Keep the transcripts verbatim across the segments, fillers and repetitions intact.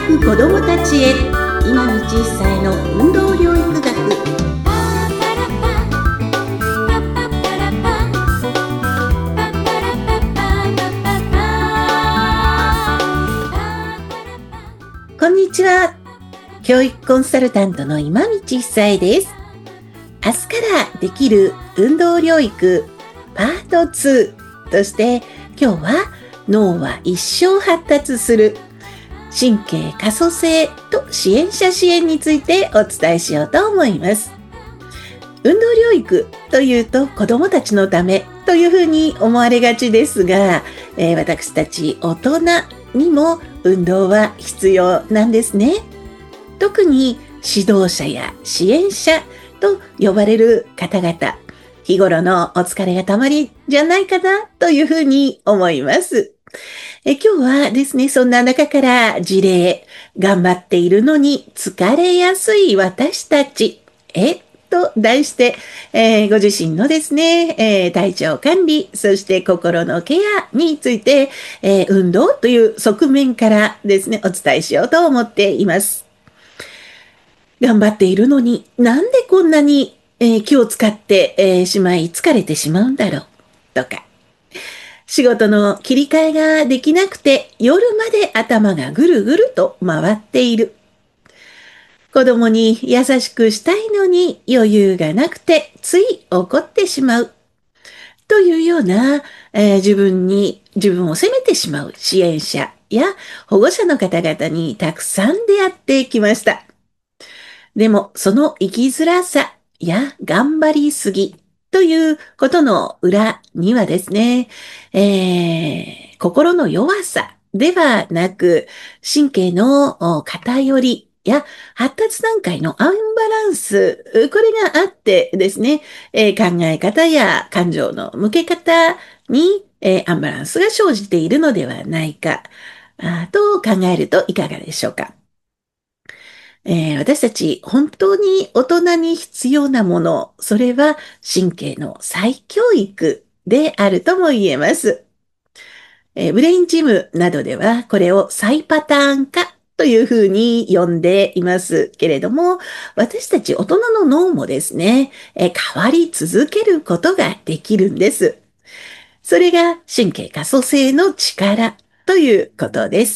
く子どもたちへ今道一歳の運動療育学。こんにちは。教育コンサルタントの今道一歳です。明日からできる運動療育パートツーとして今日は脳は一生発達する神経可塑性と支援者支援についてお伝えしようと思います。運動療育というと子どもたちのためというふうに思われがちですが、えー、私たち大人にも運動は必要なんですね。特に指導者や支援者と呼ばれる方々、日頃のお疲れがたまりじゃないかなというふうに思います。え今日はですね、そんな中から事例、頑張っているのに疲れやすい私たちへと題して、えー、ご自身のですね、えー、体調管理、そして心のケアについて、えー、運動という側面からですね、お伝えしようと思っています。頑張っているのになんでこんなに、えー、気を使って、えー、しまい疲れてしまうんだろうとか、仕事の切り替えができなくて夜まで頭がぐるぐると回っている。子供に優しくしたいのに余裕がなくてつい怒ってしまう。というような、えー、自分に自分を責めてしまう支援者や保護者の方々にたくさん出会ってきました。でもその生きづらさや頑張りすぎということの裏にはですね、えー、心の弱さではなく、神経の偏りや発達段階のアンバランス、これがあってですね、えー、考え方や感情の向け方に、えー、アンバランスが生じているのではないかあと考えるといかがでしょうか。えー、私たち本当に大人に必要なもの、それは神経の再教育であるとも言えます。えー、ブレインジムなどではこれを再パターン化というふうに呼んでいますけれども、私たち大人の脳もですね、えー、変わり続けることができるんです。それが神経可塑性の力ということです。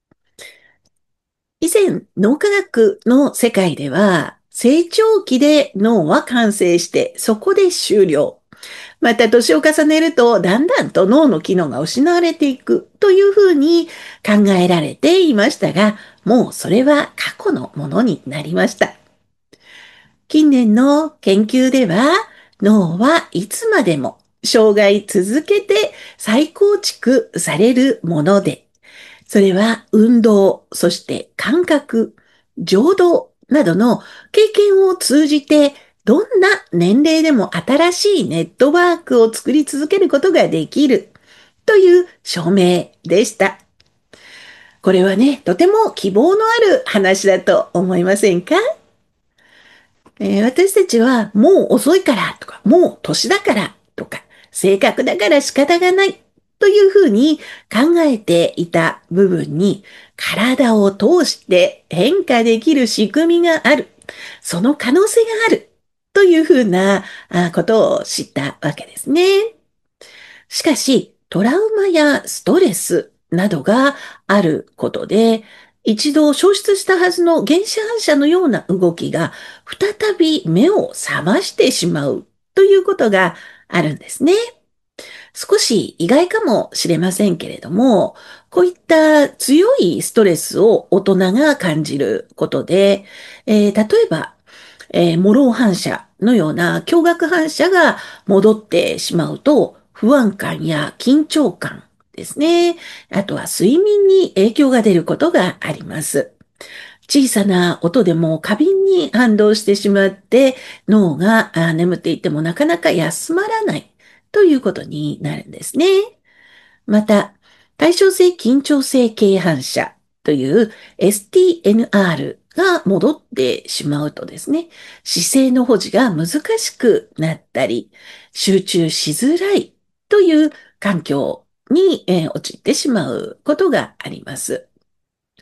以前、脳科学の世界では、成長期で脳は完成して、そこで終了。また、年を重ねると、だんだんと脳の機能が失われていくというふうに考えられていましたが、もうそれは過去のものになりました。近年の研究では、脳はいつまでも生涯続けて再構築されるもので、それは運動、そして感覚、情動などの経験を通じて、どんな年齢でも新しいネットワークを作り続けることができるという証明でした。これはね、とても希望のある話だと思いませんか？えー、私たちはもう遅いからとか、もう年だからとか、性格だから仕方がないというふうに考えていた部分に体を通して変化できる仕組みがある。その可能性があるというふうなことを知ったわけですね。しかし、トラウマやストレスなどがあることで、一度消失したはずの原始反射のような動きが再び目を覚ましてしまうということがあるんですね。少し意外かもしれませんけれども、こういった強いストレスを大人が感じることで、えー、例えば、えー、モロー反射のような驚愕反射が戻ってしまうと、不安感や緊張感ですね。あとは睡眠に影響が出ることがあります。小さな音でも過敏に反動してしまって脳が眠っていてもなかなか休まらないということになるんですね。また、対称性緊張性系反射という エスティーエヌアール が戻ってしまうとですね、姿勢の保持が難しくなったり、集中しづらいという環境に、えー、陥ってしまうことがあります。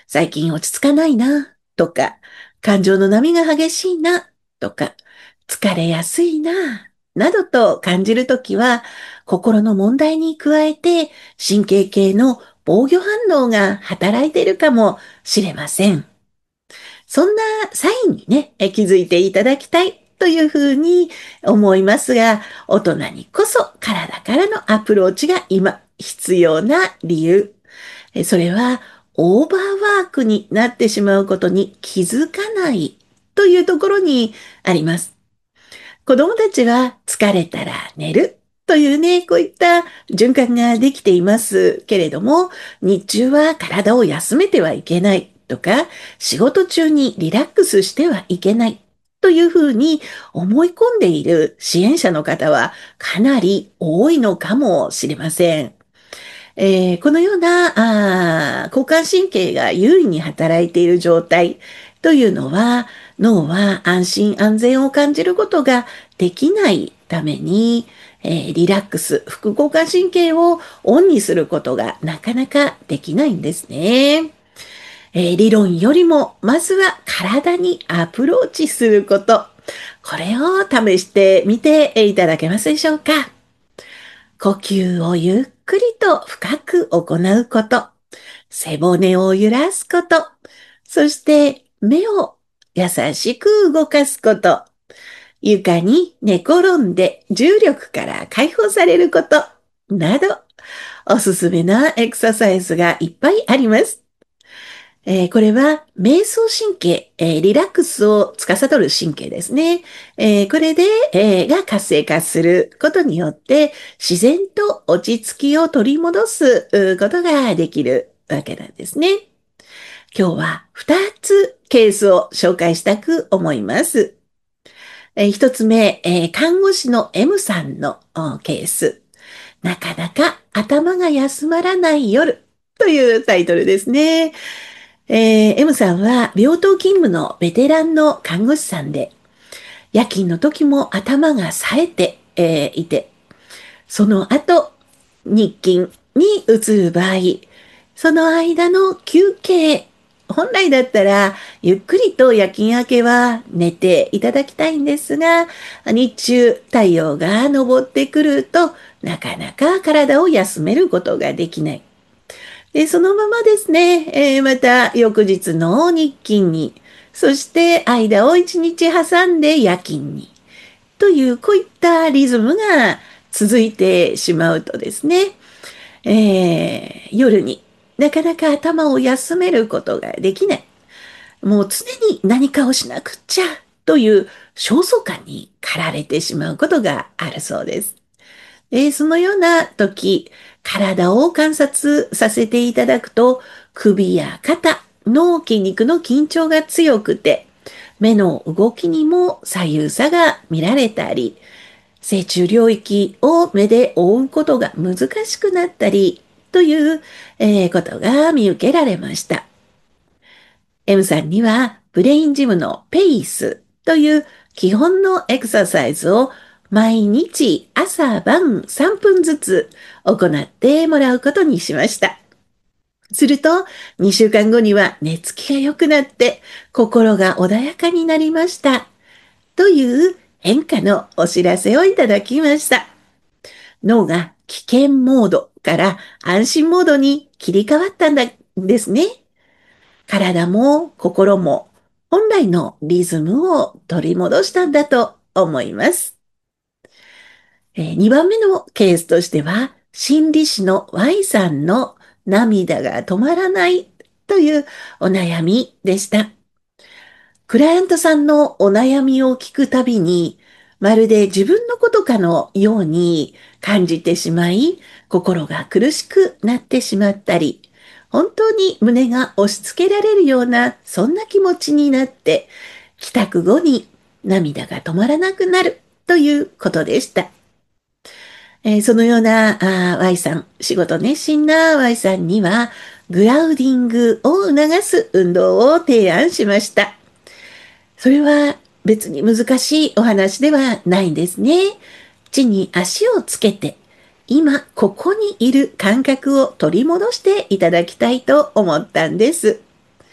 最近落ち着かないな、とか、感情の波が激しいな、とか、疲れやすいな、などと感じるときは、心の問題に加えて神経系の防御反応が働いているかもしれません。そんなサインにね、気づいていただきたいというふうに思いますが、大人にこそ体からのアプローチが今必要な理由。それはオーバーワークになってしまうことに気づかないというところにあります。子供たちは疲れたら寝るというね、こういった循環ができていますけれども、日中は体を休めてはいけないとか、仕事中にリラックスしてはいけないというふうに思い込んでいる支援者の方はかなり多いのかもしれません。えーこのようなあー交感神経が優位に働いている状態というのは、脳は安心安全を感じることができないために、えーリラックス、副交感神経をオンにすることがなかなかできないんですね。えー理論よりも、まずは体にアプローチすること。これを試してみていただけますでしょうか。呼吸をゆっくりと深く行うこと、背骨を揺らすこと、そして目を優しく動かすこと、床に寝転んで重力から解放されること、など、おすすめなエクササイズがいっぱいあります。えーこれは瞑想神経、えーリラックスを司る神経ですね。えーこれで、えーが活性化することによって自然と落ち着きを取り戻すうことができるわけなんですね。今日はふたつケースを紹介したく思います。えー一つ目、えー看護師の M さんのおケース。なかなか頭が休まらない夜というタイトルですね。えー M さんは病棟勤務のベテランの看護師さんで、夜勤の時も頭が冴えて、えーいて、その後、日勤に移る場合、その間の休憩、本来だったらゆっくりと夜勤明けは寝ていただきたいんですが、日中太陽が昇ってくるとなかなか体を休めることができない。で、そのままですね、えーまた翌日の日勤に、そして間を一日挟んで夜勤に、というこういったリズムが続いてしまうとですね、えー夜になかなか頭を休めることができない。もう常に何かをしなくっちゃという焦燥感に駆られてしまうことがあるそうです。で、そのような時、体を観察させていただくと、首や肩の筋肉の緊張が強くて、目の動きにも左右差が見られたり、正中領域を目で追うことが難しくなったり、という、えーことが見受けられました。M さんにはブレインジムのペースという基本のエクササイズを毎日朝晩さんぷんずつ行ってもらうことにしました。するとにしゅうかんごには寝つきが良くなって心が穏やかになりましたという変化のお知らせをいただきました。脳が危険モードから安心モードに切り替わったんですね。体も心も本来のリズムを取り戻したんだと思います。えーにばんめのケースとしては、心理師の Y さんの涙が止まらないというお悩みでした。クライアントさんのお悩みを聞くたびに、まるで自分のことかのように感じてしまい、心が苦しくなってしまったり、本当に胸が押し付けられるような、そんな気持ちになって、帰宅後に涙が止まらなくなるということでした。えーそのようなあー Y さん、仕事熱心な Y さんには、グラウディングを促す運動を提案しました。それは別に難しいお話ではないんですね。地に足をつけて、今ここにいる感覚を取り戻していただきたいと思ったんです。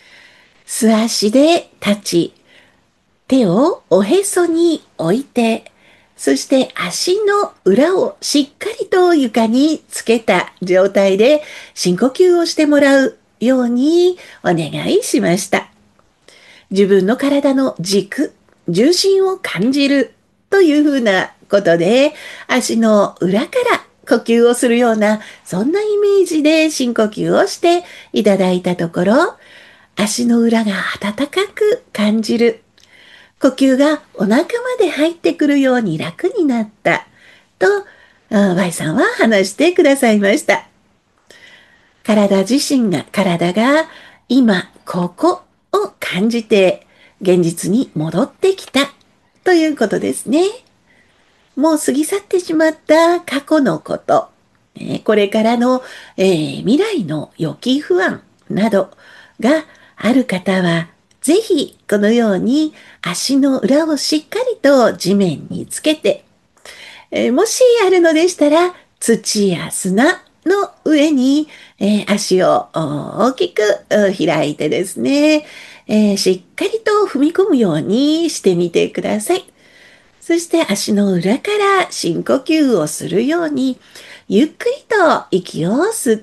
素足で立ち、手をおへそに置いて、そして足の裏をしっかりと床につけた状態で深呼吸をしてもらうようにお願いしました。自分の体の軸、重心を感じるというふうなことで、足の裏から呼吸をするような、そんなイメージで深呼吸をしていただいたところ、足の裏が温かく感じる。呼吸がお腹まで入ってくるように楽になったと、Y さんは話してくださいました。体自身が、体が今ここを感じて現実に戻ってきたということですね。もう過ぎ去ってしまった過去のこと、これからの、えー、未来の予期不安などがある方は、ぜひこのように足の裏をしっかりと地面につけて、えー、もしあるのでしたら土や砂の上に、えー、足を大きく開いてですね、えー、しっかりと踏み込むようにしてみてください。そして足の裏から深呼吸をするように、ゆっくりと息を吸って、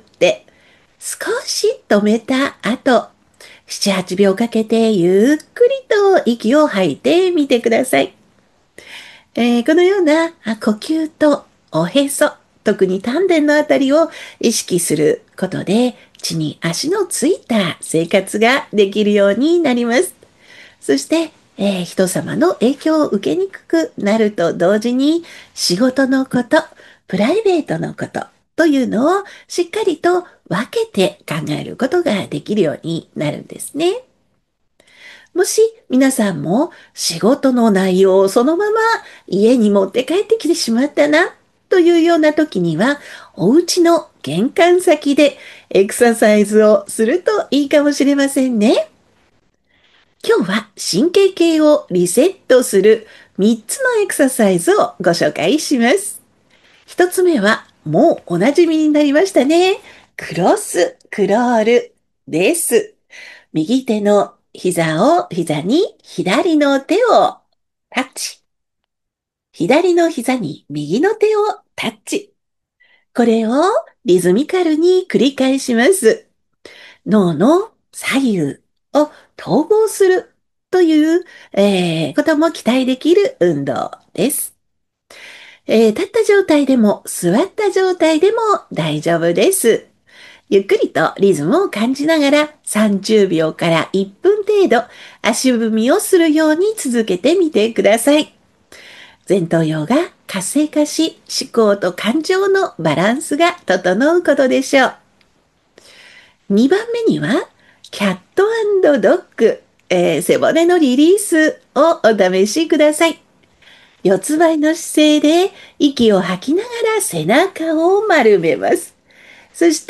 少し止めた後、なな、はちびょうかけてゆっくりと息を吐いてみてください。えー、このような呼吸とおへそ、特に丹田のあたりを意識することで、地に足のついた生活ができるようになります。そして、えー、人様の影響を受けにくくなると同時に、仕事のこと、プライベートのことというのをしっかりと分けて考えることができるようになるんですね。もし皆さんも仕事の内容をそのまま家に持って帰ってきてしまったなというような時には、お家の玄関先でエクササイズをするといいかもしれませんね。今日は神経系をリセットするみっつのエクササイズをご紹介します。ひとつめはもうお馴染みになりましたね。クロスクロールです。右手の膝を、膝に左の手をタッチ。左の膝に右の手をタッチ。これをリズミカルに繰り返します。脳の左右を統合するという、えー、ことも期待できる運動です。えー、立った状態でも座った状態でも大丈夫です。ゆっくりとリズムを感じながらさんじゅうびょうからいっぷん程度足踏みをするように続けてみてください。前頭葉が活性化し、思考と感情のバランスが整うことでしょう。にばんめには、キャット&ドッグ、えー、背骨のリリースをお試しください。四つ倍の姿勢で息を吐きながら背中を丸めます。そして、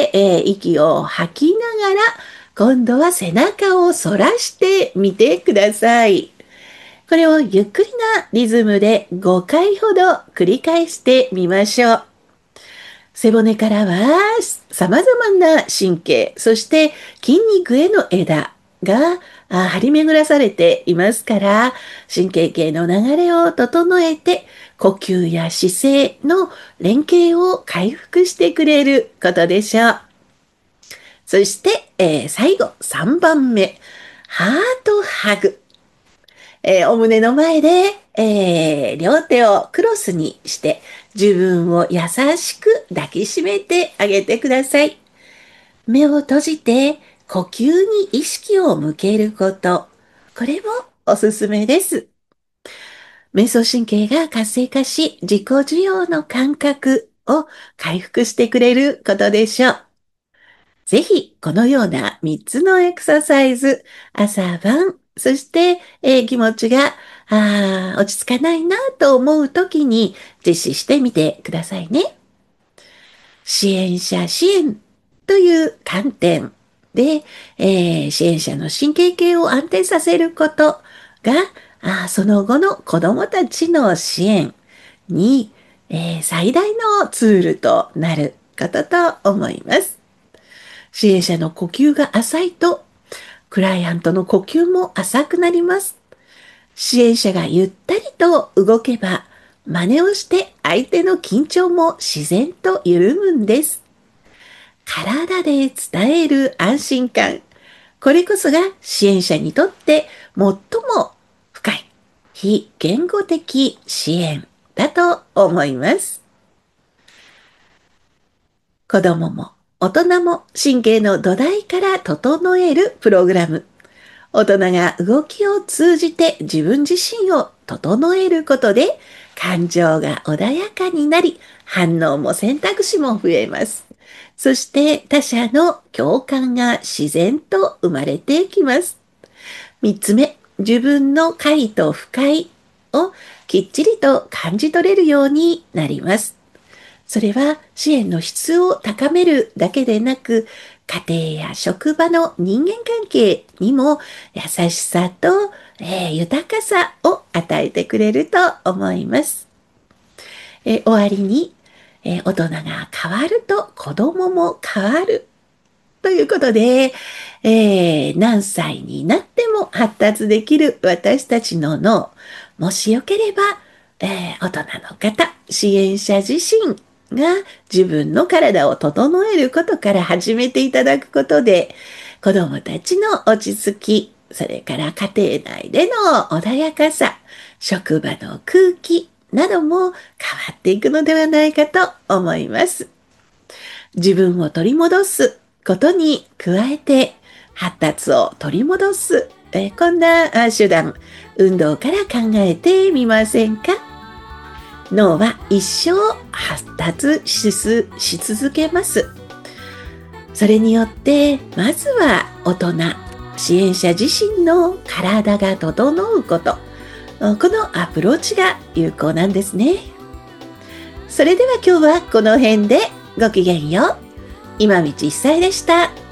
えー、息を吐きながら、今度は背中を反らしてみてください。これをゆっくりなリズムでごかいほど繰り返してみましょう。背骨からは様々な神経、そして筋肉への枝が張り巡らされていますから、神経系の流れを整えて、呼吸や姿勢の連携を回復してくれることでしょう。そして、えー、最後さんばんめ、ハートハグ。えー、お胸の前で、えー、両手をクロスにして自分を優しく抱きしめてあげてください。目を閉じて呼吸に意識を向けること。これもおすすめです。瞑想神経が活性化し、自己需要の感覚を回復してくれることでしょう。ぜひ、このようなみっつのエクササイズ、朝晩、そして、えー、気持ちがあ落ち着かないなと思うときに実施してみてくださいね。支援者支援という観点で、えー、支援者の神経系を安定させることが、あその後の子どもたちの支援に、えー、最大のツールとなることと思います。支援者の呼吸が浅いと、 クライアントの呼吸も浅くなります。支援者がゆったりと動けば、真似をして相手の緊張も自然と緩むんです。体で伝える安心感。これこそが支援者にとって最も深い非言語的支援だと思います。子供も大人も神経の土台から整えるプログラム。大人が動きを通じて自分自身を整えることで感情が穏やかになり、反応も選択肢も増えます。そして他者の共感が自然と生まれてきます。三つ目、自分の快と不快をきっちりと感じ取れるようになります。それは支援の質を高めるだけでなく、家庭や職場の人間関係にも優しさと、えー、豊かさを与えてくれると思います。えー、終わりに、えー、大人が変わると子供も変わるということで、えー、何歳になっても発達できる私たちの脳、もしよければ、えー、大人の方、支援者自身が自分の体を整えることから始めていただくことで、子どもたちの落ち着き、それから家庭内での穏やかさ、職場の空気なども変わっていくのではないかと思います。自分を取り戻すことに加えて、発達を取り戻す、えこんな手段、運動から考えてみませんか？脳は一生発達しし続けます。それによって、まずは大人、支援者自身の体が整うこと、このアプローチが有効なんですね。それでは今日はこの辺でごきげんよう。今道一菜でした。